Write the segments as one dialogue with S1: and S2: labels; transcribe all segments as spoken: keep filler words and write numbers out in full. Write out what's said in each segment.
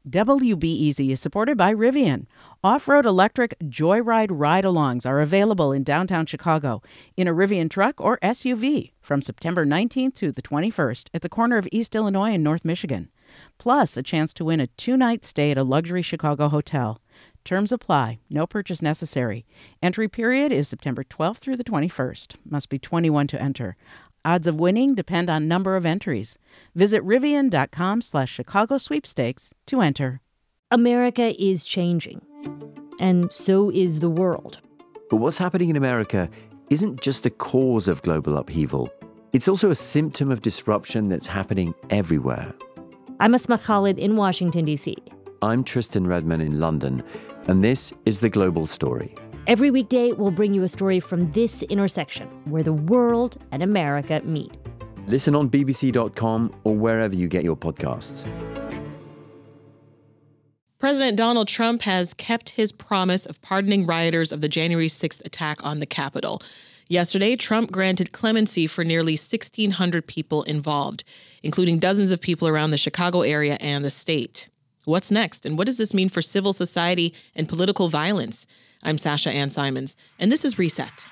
S1: W B E Z is supported by Rivian. Off-road electric Joyride ride-alongs are available in downtown Chicago in a Rivian truck or S U V from September nineteenth to the twenty-first at the corner of East Illinois and North Michigan. Plus, a chance to win a two-night stay at a luxury Chicago hotel. Terms apply. No purchase necessary. Entry period is September twelfth through the twenty-first. Must be twenty-one to enter. Odds of winning depend on number of entries. Visit Rivian.com slash Chicago sweepstakes to enter.
S2: America is changing, and so is the world.
S3: But what's happening in America isn't just a cause of global upheaval. It's also a symptom of disruption that's happening everywhere.
S2: I'm Asma Khalid in Washington, D C.
S3: I'm Tristan Redman in London, and this is The Global Story.
S2: Every weekday, we'll bring you a story from this intersection where the world and America meet.
S3: Listen on B B C dot com or wherever you get your podcasts.
S4: President Donald Trump has kept his promise of pardoning rioters of the January sixth attack on the Capitol. Yesterday, Trump granted clemency for nearly sixteen hundred people involved, including dozens of people around the Chicago area and the state. What's next, and what does this mean for civil society and political violence? I'm Sasha Ann Simons, and this is Reset.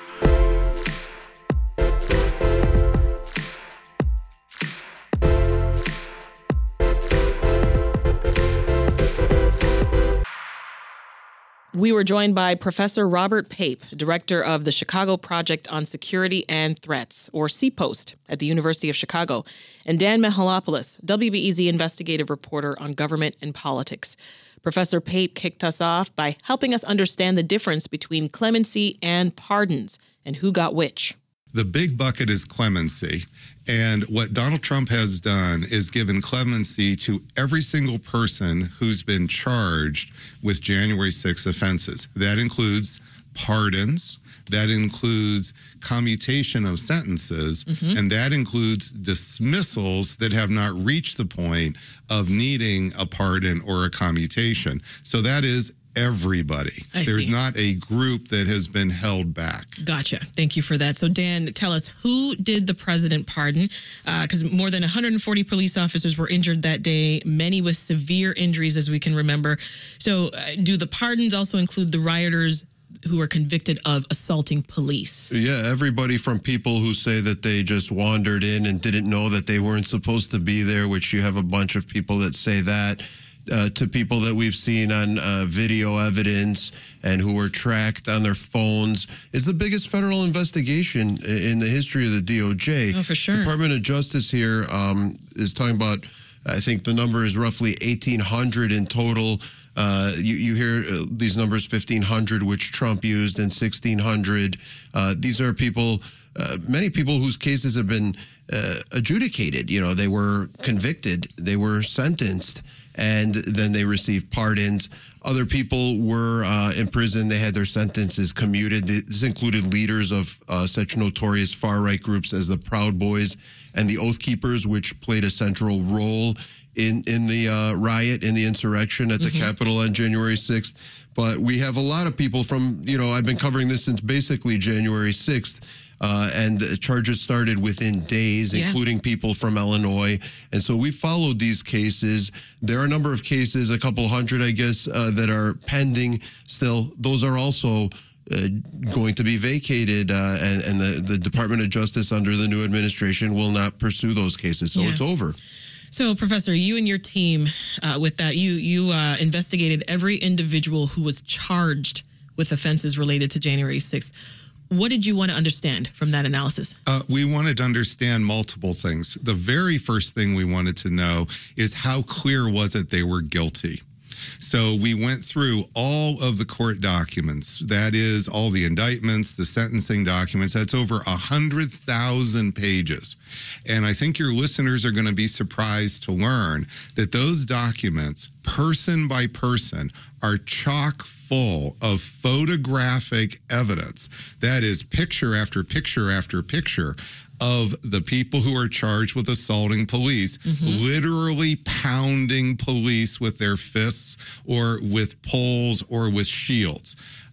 S4: We were joined by Professor Robert Pape, director of the Chicago Project on Security and Threats, or C POST, at the University of Chicago, and Dan Mihalopoulos, W B E Z investigative reporter on government and politics. Professor Pape kicked us off by helping us understand the difference between clemency and pardons and who got which.
S5: The big bucket is clemency. And what Donald Trump has done is given clemency to every single person who's been charged with January sixth offenses. That includes pardons, that includes commutation of sentences, mm-hmm. and that includes dismissals that have not reached the point of needing a pardon or a commutation. So that is everybody.
S4: I
S5: There's
S4: see.
S5: not a group that has been held back.
S4: Gotcha. Thank you for that. So, Dan, tell us, who did the president pardon? Because uh, more than one hundred forty police officers were injured that day, many with severe injuries, as we can remember. So, uh, do the pardons also include the rioters who are convicted of assaulting police?
S6: Yeah, everybody from people who say that they just wandered in and didn't know that they weren't supposed to be there, which you have a bunch of people that say that. Uh, to people that we've seen on uh, video evidence and who were tracked on their phones. Is the biggest federal investigation in the history of the D O J.
S4: Oh, for sure.
S6: Department of Justice here um, is talking about, I think the number is roughly eighteen hundred in total. Uh, you, you hear uh, these numbers, fifteen hundred, which Trump used, and sixteen hundred. Uh, these are people, uh, many people whose cases have been uh, adjudicated. You know, they were convicted, they were sentenced, and then they received pardons. Other people were uh, in prison. They had their sentences commuted. This included leaders of uh, such notorious far-right groups as the Proud Boys and the Oath Keepers, which played a central role in, in the uh, riot, in the insurrection at the mm-hmm. Capitol on January sixth. But we have a lot of people from, you know, I've been covering this since basically January sixth. Uh, and charges started within days, yeah. including people from Illinois. And so we followed these cases. There are a number of cases, a couple hundred, I guess, uh, that are pending still. Those are also uh, going to be vacated, uh, and, and the, the Department of Justice under the new administration will not pursue those cases. So yeah. it's over.
S4: So, Professor, you and your team uh, with that, you, you uh, investigated every individual who was charged with offenses related to January sixth. What did you want to understand from that analysis?
S5: Uh, we wanted to understand multiple things. The very first thing we wanted to know is how clear was it they were guilty? So we went through all of the court documents. That is, all the indictments, the sentencing documents. That's over one hundred thousand pages. And I think your listeners are going to be surprised to learn that those documents, person by person, are chock full of photographic evidence. That is, picture after picture after picture of the people who are charged with assaulting police, mm-hmm. literally pounding police with their fists or with poles or with shields.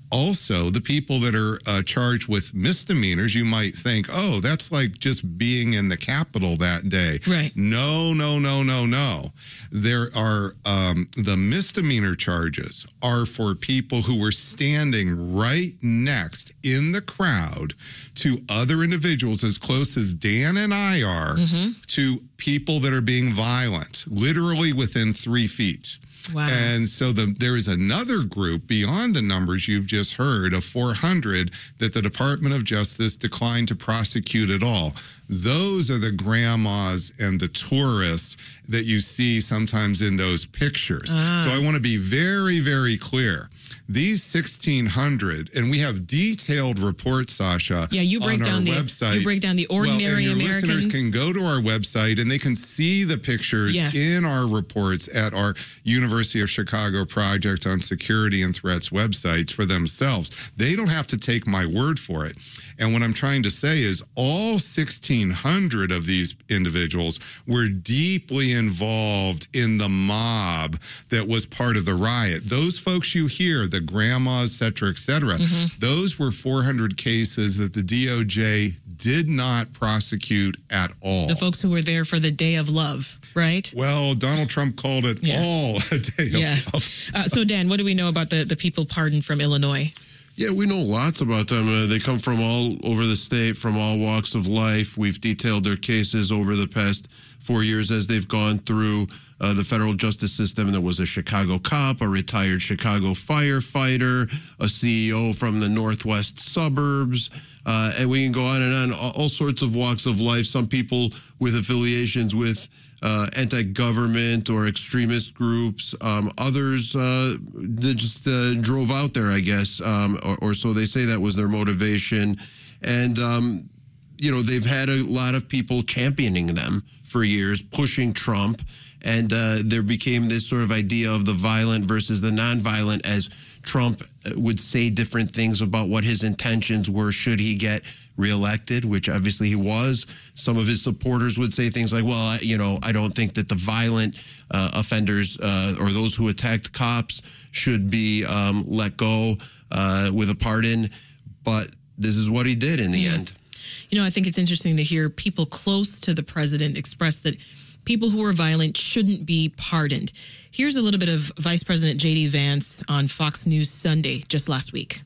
S5: Also, the people that are uh, charged with misdemeanors, you might think, oh, that's like just being in the Capitol that day.
S4: Right.
S5: No, no, no, no, no. There are um, the misdemeanor charges are for people who were standing right next in the crowd to other individuals as close as Dan and I are mm-hmm. to people that are being violent, literally within three feet.
S4: Wow.
S5: And so the, there is another group beyond the numbers you've just heard of four hundred that the Department of Justice declined to prosecute at all. Those are the grandmas and the tourists that you see sometimes in those pictures. Ah. So I want to be very, very clear. These sixteen hundred, and we have detailed reports, Sasha,
S4: yeah, you break
S5: on
S4: down
S5: our
S4: the
S5: website.
S4: You break down the ordinary
S5: well, and your
S4: Americans.
S5: Listeners can go to our website and they can see the pictures
S4: yes.
S5: in our reports at our University of Chicago Project on Security and Threats websites for themselves. They don't have to take my word for it. And what I'm trying to say is all sixteen hundred of these individuals were deeply involved in the mob that was part of the riot. Those folks you hear, the grandmas, et cetera, et cetera, mm-hmm. those were four hundred cases that the D O J did not prosecute at all.
S4: The folks who were there for the Day of Love, right?
S5: Well, Donald Trump called it yeah. all a day
S4: yeah.
S5: of love.
S4: Uh, so, Dan, what do we know about the, the people pardoned from Illinois?
S6: Yeah, we know lots about them. Uh, they come from all over the state, from all walks of life. We've detailed their cases over the past four years as they've gone through uh, the federal justice system. There was a Chicago cop, a retired Chicago firefighter, a C E O from the northwest suburbs, uh, and we can go on and on, all, all sorts of walks of life. Some people with affiliations with Uh, anti-government or extremist groups. Um, others uh, they just uh, drove out there, I guess, um, or, or so they say that was their motivation. And, um, you know, they've had a lot of people championing them for years, pushing Trump. And uh, there became this sort of idea of the violent versus the nonviolent as Trump would say different things about what his intentions were should he get reelected, which obviously he was. Some of his supporters would say things like, well, I, you know, I don't think that the violent uh, offenders uh, or those who attacked cops should be um, let go uh, with a pardon. But this is what he did in the
S4: yeah.
S6: end.
S4: You know, I think it's interesting to hear people close to the president express that people who are violent shouldn't be pardoned. Here's a little bit of Vice President J D Vance on Fox News Sunday just last week.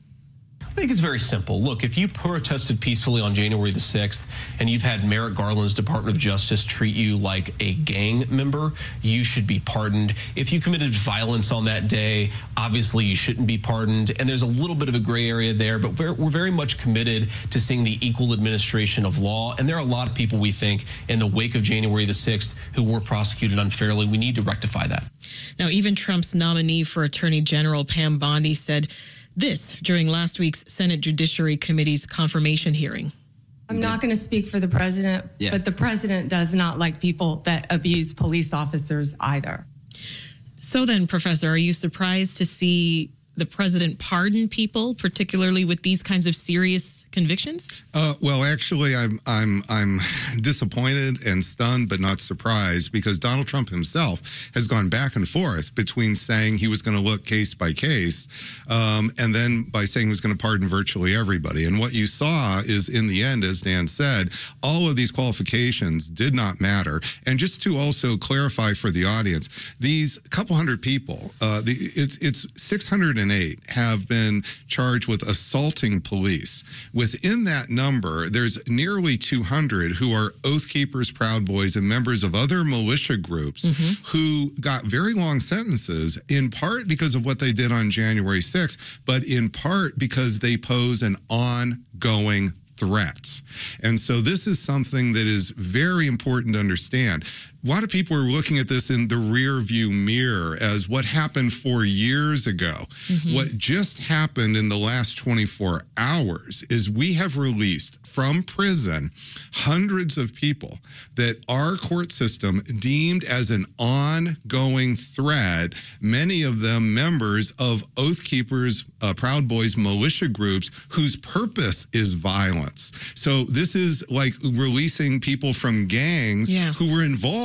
S7: I think it's very simple. Look, if you protested peacefully on January the sixth and you've had Merrick Garland's Department of Justice treat you like a gang member, you should be pardoned. If you committed violence on that day, obviously you shouldn't be pardoned. And there's a little bit of a gray area there, but we're, we're very much committed to seeing the equal administration of law. And there are a lot of people, we think, in the wake of January the sixth who were prosecuted unfairly. We need to rectify that.
S4: Now, even Trump's nominee for Attorney General, Pam Bondi, said this during last week's Senate Judiciary Committee's confirmation hearing.
S8: I'm not going to speak for the president, yeah. but the president does not like people that abuse police officers either.
S4: So then, Professor, are you surprised to see the president pardon people, particularly with these kinds of serious convictions?
S5: Uh, well, actually, I'm I'm I'm disappointed and stunned, but not surprised, because Donald Trump himself has gone back and forth between saying he was going to look case by case, um, and then by saying he was going to pardon virtually everybody. And what you saw is, in the end, as Dan said, all of these qualifications did not matter. And just to also clarify for the audience, these couple hundred people, uh, the, it's it's six hundred eight have been charged with assaulting police. Within that number, there's nearly two hundred who are Oath Keepers, Proud Boys, and members of other militia groups mm-hmm. who got very long sentences, in part because of what they did on January sixth, but in part because they pose an ongoing threat. And so this is something that is very important to understand. A lot of people are looking at this in the rear view mirror as what happened four years ago. Mm-hmm. What just happened in the last twenty-four hours is we have released from prison hundreds of people that our court system deemed as an ongoing threat, many of them members of Oath Keepers, uh, Proud Boys, militia groups whose purpose is violence. So this is like releasing people from gangs yeah. who were involved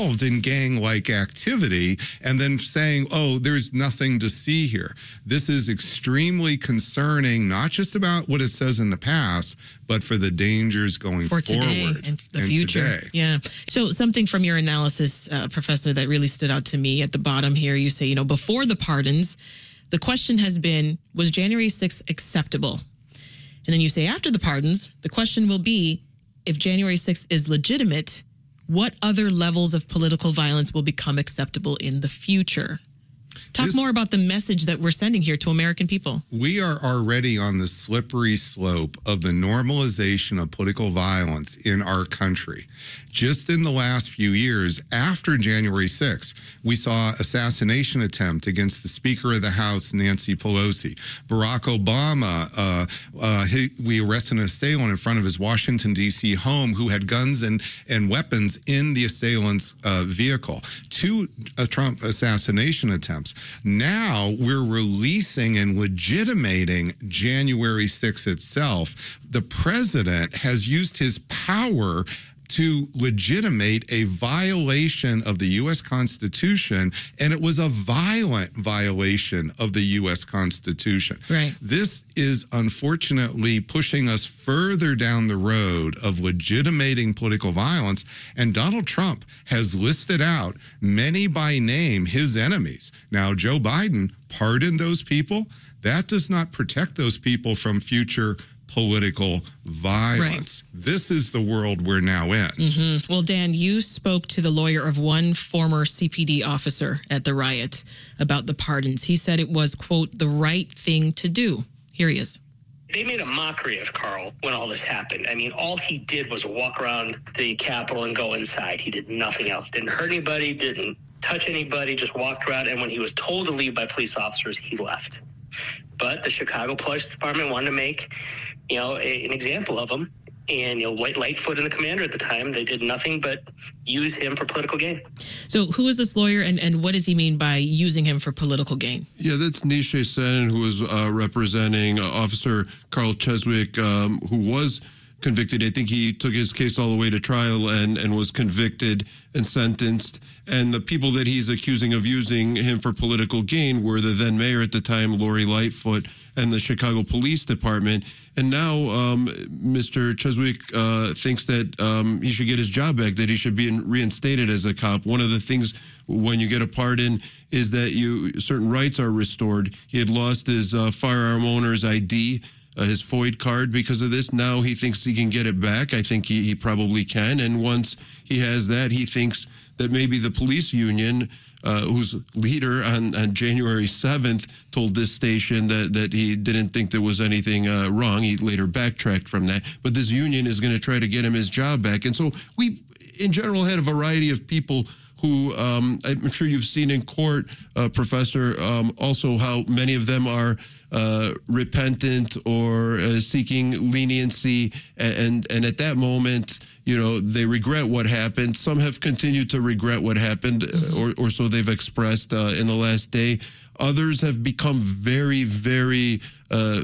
S5: involved in gang-like activity and then saying, oh, there's nothing to see here. This is extremely concerning, not just about what it says in the past, but for the dangers going
S4: for
S5: forward.
S4: Today and the
S5: and
S4: future.
S5: Today.
S4: Yeah. So something from your analysis, uh, Professor, that really stood out to me at the bottom here, you say, you know, before the pardons, the question has been, was January sixth acceptable? And then you say after the pardons, the question will be, if January sixth is legitimate, what other levels of political violence will become acceptable in the future? Talk this, more about the message that we're sending here to American people.
S5: We are already on the slippery slope of the normalization of political violence in our country. Just in the last few years, after January sixth, we saw assassination attempt against the Speaker of the House, Nancy Pelosi. Barack Obama, uh, uh, he, we arrested an assailant in front of his Washington, D C home who had guns and, and weapons in the assailant's uh, vehicle. Two uh, Trump assassination attempts. Now we're releasing and legitimating January sixth itself. The president has used his power to legitimate a violation of the U S Constitution, and it was a violent violation of the U S Constitution.
S4: Right.
S5: This is unfortunately pushing us further down the road of legitimating political violence, and Donald Trump has listed out many by name his enemies. Now, Joe Biden pardoned those people. That does not protect those people from future political violence. Right. This is the world we're now in.
S4: Mm-hmm. Well, Dan, you spoke to the lawyer of one former C P D officer at the riot about the pardons. He said it was, quote, the right thing to do. Here he is.
S9: They made a mockery of Carl when all this happened. I mean, all he did was walk around the Capitol and go inside. He did nothing else. Didn't hurt anybody, didn't touch anybody, just walked around. And when he was told to leave by police officers, he left. But the Chicago Police Department wanted to make, you know, a, an example of him. And, you know, White Lightfoot and the commander at the time, they did nothing but use him for political gain.
S4: So who is this lawyer, and, and what does he mean by using him for political gain?
S6: Yeah, that's Nishay Sen, who was uh, representing uh, Officer Carl Cheswick, um, who was convicted. I think he took his case all the way to trial and, and was convicted and sentenced. And the people that he's accusing of using him for political gain were the then mayor at the time, Lori Lightfoot, and the Chicago Police Department. And now um, Mister Cheswick uh, thinks that um, he should get his job back, that he should be reinstated as a cop. One of the things when you get a pardon is that you certain rights are restored. He had lost his uh, firearm owner's I D, Uh, his F O I D card because of this. Now he thinks he can get it back. I think he, he probably can. And once he has that, he thinks that maybe the police union, uh, whose leader on, on January seventh told this station that, that he didn't think there was anything uh, wrong. He later backtracked from that. But this union is going to try to get him his job back. And so we've, in general, had a variety of people who um, I'm sure you've seen in court, uh, Professor, um, also how many of them are uh, repentant or uh, seeking leniency. And, and at that moment, you know, they regret what happened. Some have continued to regret what happened, mm-hmm. or, or so they've expressed uh, in the last day. Others have become very, very uh,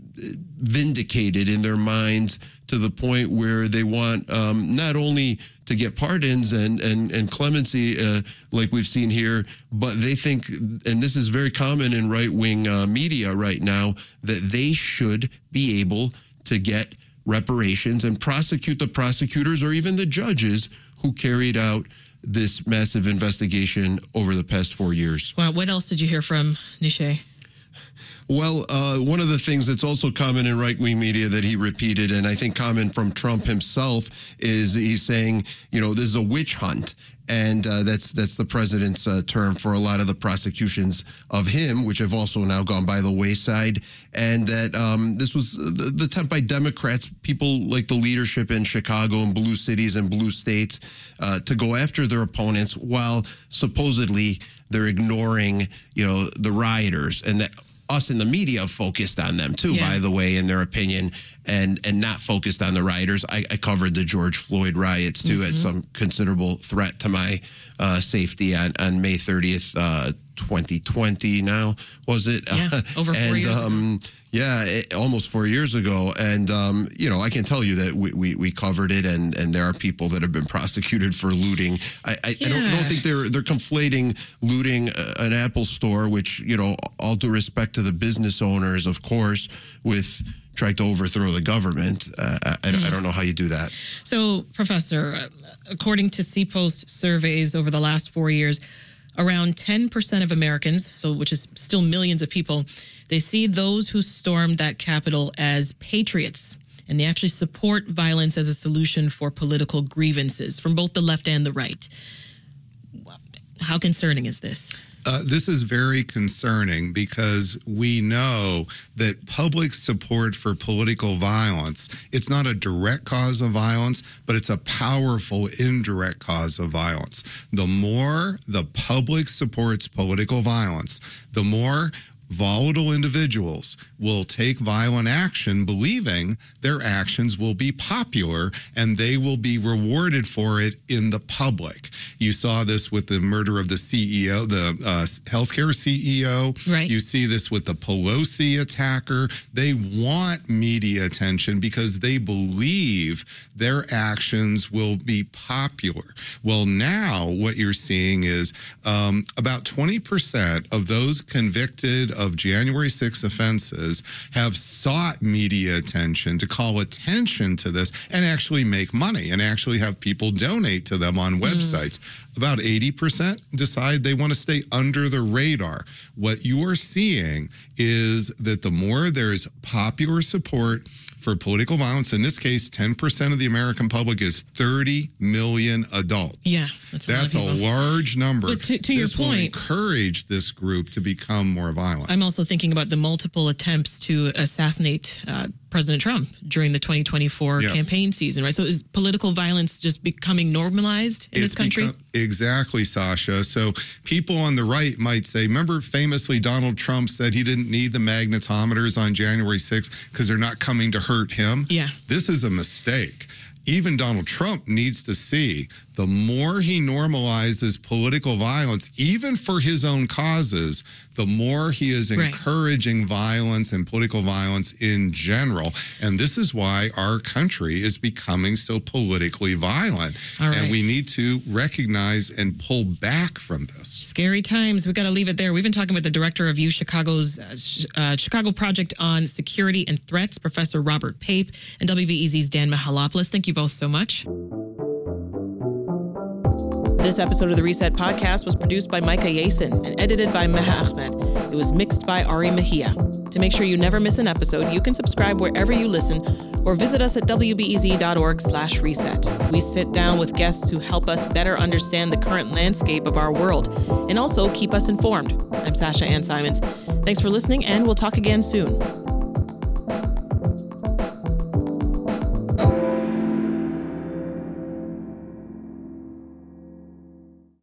S6: vindicated in their minds to the point where they want um, not only to get pardons and, and, and clemency uh, like we've seen here, but they think, and this is very common in right-wing uh, media right now, that they should be able to get reparations and prosecute the prosecutors or even the judges who carried out this massive investigation over the past four years.
S4: Well, what else did you hear from Nishay?
S6: Well, uh, one of the things that's also common in right-wing media that he repeated, and I think common from Trump himself, is he's saying, you know, this is a witch hunt. And uh, that's that's the president's uh, term for a lot of the prosecutions of him, which have also now gone by the wayside. And that um, this was the, the attempt by Democrats, people like the leadership in Chicago and blue cities and blue states, uh, to go after their opponents while supposedly they're ignoring, you know, the rioters, and that us in the media focused on them too, yeah. by the way, in their opinion. and and not focused on the rioters. I, I covered the George Floyd riots too, mm-hmm. at some considerable threat to my uh, safety on, on May thirtieth, uh, twenty twenty now, was it?
S4: Yeah, over four
S6: and,
S4: years
S6: um, ago. Yeah, it, almost four years ago. And, um, you know, I can tell you that we, we, we covered it, and, and there are people that have been prosecuted for looting. I, I, yeah. I don't, don't think they're they're conflating looting an Apple store, which, you know, all due respect to the business owners, of course, with trying to overthrow the government. Uh, I, mm. I don't know how you do that.
S4: So, Professor, according to C Post surveys over the last four years, around ten percent of Americans, so which is still millions of people, they see those who stormed that Capitol as patriots, and they actually support violence as a solution for political grievances from both the left and the right. How concerning is this?
S5: Uh, this is very concerning because we know that public support for political violence, it's not a direct cause of violence, but it's a powerful indirect cause of violence. The more the public supports political violence, the more volatile individuals will take violent action believing their actions will be popular and they will be rewarded for it in the public. You saw this with the murder of the C E O, the uh, healthcare C E O.
S4: Right.
S5: You see this with the Pelosi attacker. They want media attention because they believe their actions will be popular. Well, now what you're seeing is um, about twenty percent of those convicted of January sixth offenses have sought media attention to call attention to this and actually make money and actually have people donate to them on websites. Mm. About eighty percent decide they want to stay under the radar. What you are seeing is that the more there's popular support for political violence, in this case, ten percent of the American public is thirty million adults.
S4: Yeah, that's a,
S5: that's
S4: lot of
S5: a large number.
S4: But to, to your
S5: this
S4: point,
S5: will encourage this group to become more violent.
S4: I'm also thinking about the multiple attempts to assassinate uh, President Trump during the twenty twenty-four yes. campaign season, right? So is political violence just becoming normalized in
S5: it's
S4: this country?
S5: Become, exactly, Sasha. So people on the right might say, remember famously Donald Trump said he didn't need the magnetometers on January sixth because they're not coming to hurt him?
S4: Yeah.
S5: This is a mistake. Even Donald Trump needs to see the more he normalizes political violence, even for his own causes, the more he is encouraging right. violence and political violence in general. And this is why our country is becoming so politically violent.
S4: All right.
S5: And we need to recognize and pull back from this.
S4: Scary times. We've got to leave it there. We've been talking with the director of U Chicago's uh, Chicago Project on Security and Threats, Professor Robert Pape, and W B E Z's Dan Mihalopoulos. Thank you both so much. This episode of the Reset Podcast was produced by Micah Yasin and edited by Meha Ahmed. It was mixed by Ari Mejia. To make sure you never miss an episode, you can subscribe wherever you listen or visit us at w b e z dot org slash reset. We sit down with guests who help us better understand the current landscape of our world and also keep us informed. I'm Sasha Ann Simons. Thanks for listening, and we'll talk again soon.